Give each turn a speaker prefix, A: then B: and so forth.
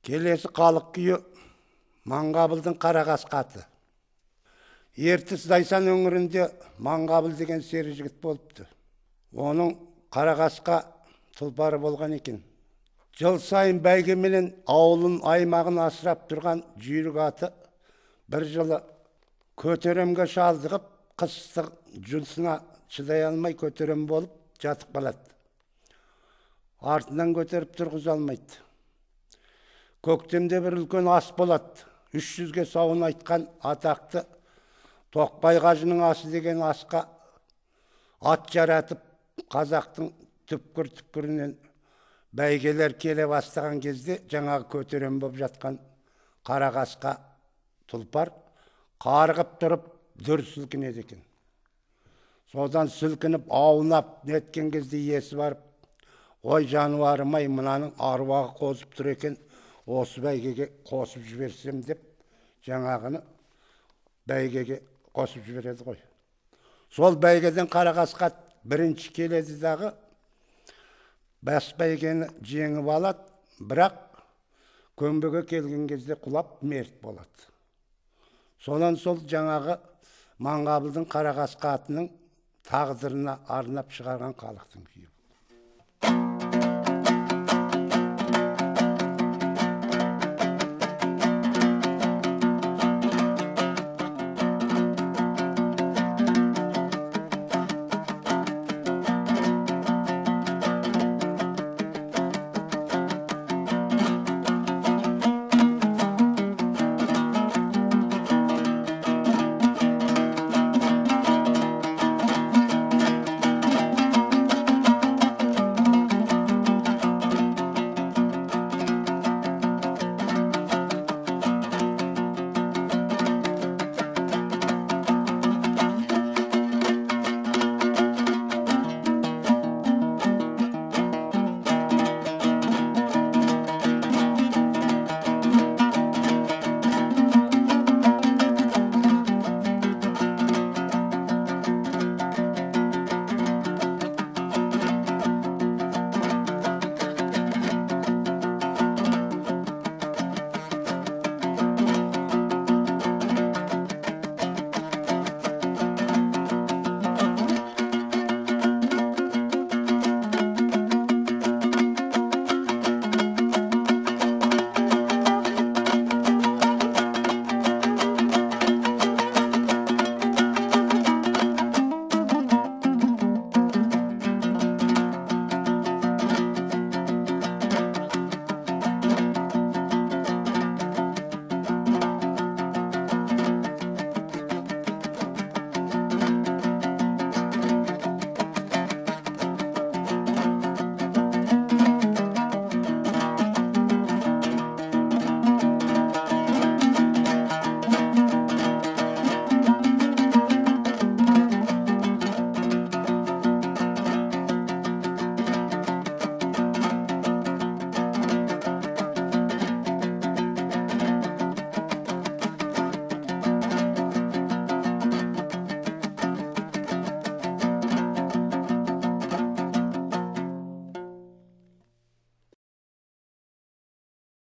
A: Келесі халық күйі Маңғабылдың Қарақасқа аты. Ертіс Зайсан өңірінде Маңғабыл деген сері жігіт болыпты. Оның Қарақасқа тұлпары болған екен. Жыл сайын бәйгеменен ауылын аймағын асырап тұрған жүйрік аты бір жылы көтеремге шалдығып, қыстық жүнсіне шыдай алмай көтерем болып жатып қалады. Артынан көтеріп тұрғыза алмайды. Көктемде бір үлкен ас болады. 300-ге сауын айтқан атақты Тоқбай қажының асы деген асқа ат жаратып, қазақтың түпкір-түпкірінен бәйгелер келе бастаған кезде жаңағы көтерем болып жатқан Қарақасқа тұлпар қарғып тұрып дүр сілкінеді екен. Содан сілкініп, аунап неткен кезде иесі барып, ой жануарым-ай, мынаның аруағы қозып тұр екен, осы бәйгеге қосып жіберсем деп, жаңағыны бәйгеге қосып жібереді ғой. Сол бәйгеден Қарақасқа бірінші келеді дағы, бас бәйгені жеңіп алады, бірақ көмбеге келген кезде құлап мерт болады. Сонан сол жаңағы Маңғабылдың Қарақасқа атының тағдырына арнап шығарған халықтың күйі.